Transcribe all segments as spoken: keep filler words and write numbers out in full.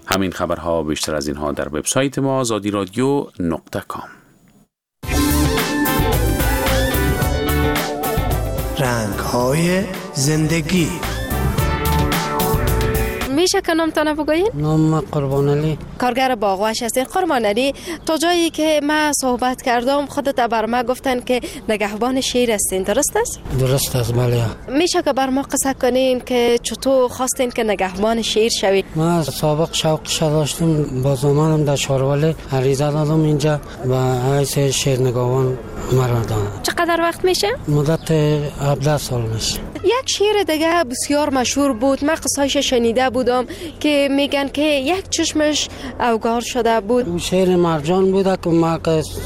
همین خبرها بیشتر از اینها در وبسایت ما آزادی رادیو نقطه کام. رنگ‌های زندگی. میشه که نامتانه بگوین؟ نام قربان علی. کارگر باغوش هستین. قربان علی، تا جایی که من صحبت کردم خودت بر ما گفتن که نگهبان شیر هستین، درست است؟ درست است، بله. میشه که بر ما قصه کنین که چطور خواستین که نگهبان شیر شوید؟ ما سابق شوقش داشتم، با زمانم در شاروله عریضه دادم اینجا و حیث شیر نگهبان مرا دادن. چقدر وقت میشه؟ مدت هفده سال میشه. یک شیر دیگه بسیار مشهور بود، من قصه‌اش شنیده بودم که میگن که یک چشمش اوگار شده بود. شیر مرجان بود که ما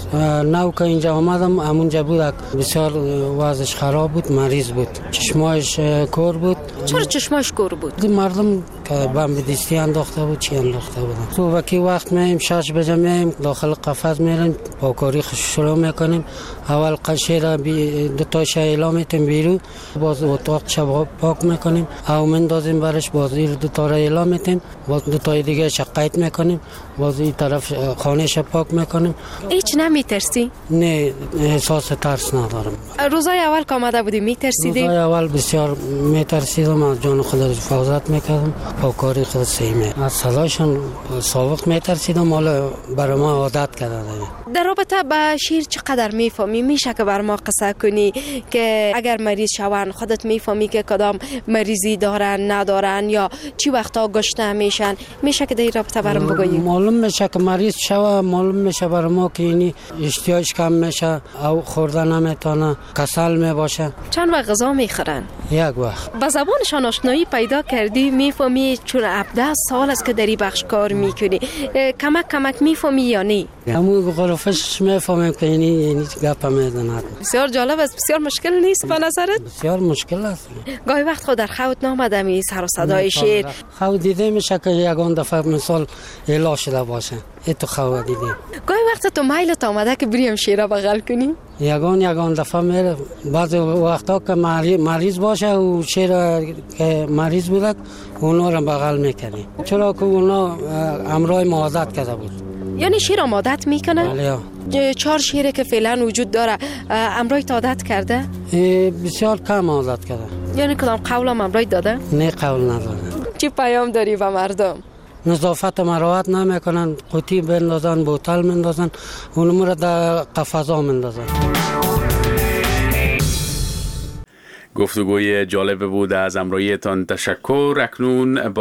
نو که اینجا آمدم همونجا بود، بسیار وضعش خراب بود، مریض بود، چشمایش کور بود. چرا چشمایش کور بود؟ مردم که بم به دیستی انداخته بود، چی انداخته بودن. تو وقتی وقت میایم شش بجه میایم داخل قفس میریم پاکاری شروع میکنیم. اول قشیر دو تا شیلا میتیم بیرو، باز اتاق شب پاک میکنیم، او مندازیم برش، باز دو تا ریلا میتیم، باز دو تا دیگه شقایت میکنیم، باز این طرف خانه شب پاک میکنیم. هیچ نمیترسی؟ نه، احساس ترس ندارم. روزای اول که آمده بودی میترسیدی؟ روزای اول بسیار میترسیدم، از جان خود حفاظت میکردم، پاکاری خود سیمه. از صداشون سابق میترسیدم، حالا برای ما عادت کرده. در رابطه با شیر چقدر میفهمی؟ میشه که بر ما قصه کنی که اگر مریض شوند خودت میفهمی که کدام مریضی دارن ندارن یا چی وقتا گشته میشن؟ میشه که در رابطه برام بگویی؟ معلوم میشه که مریض شوه، معلوم میشه بر ما که اینی اشتیاج کم میشه او خورده نمیتونه، کسل میباشه. چند وقت غذا میخورن؟ یک وقت. با زبانشان آشنایی پیدا کردی؟ میفهمی چون هفده سال است که در این بخش کار میکنی، کمک کمک میفهمی یا نه؟ همون غرفش میفهمم که اینی اینی گپ میزنه. بسیار جالب است، بسیار مشکل نیست به نظرت؟ بسیار مشکل است. گاهی وقت خود در خود نامده می سر و صدای شیر خود دیده میشه که یگان دفعه مثال اعلا شده باشه، ایتو خود دیده. گاهی وقت تو میلت آمده که بریم شیر بغل کنی؟ یگان یگان دفعه میره، بعض وقتا که مریض باشه و شیر که مریض بوده اونا رو بغل میکنی، چرا که اونا امرای معادت کرده بود. یعنی شیر عادت میکنه؟ بله. چهار شیره که فعلا وجود داره امرای عادت کرده؟ بسیار کم عادت کرده. یعنی کدام قولم امرای داده؟ نه قول نداده. چی پیام داری به مردم؟ نظافت مراعات نمیکنن، قوطی بندازن، بوتل بندازن، اونم رو در قفس‌ها بندازن. گفتگوی جالب بود، از همراهیتان تشکر. اکنون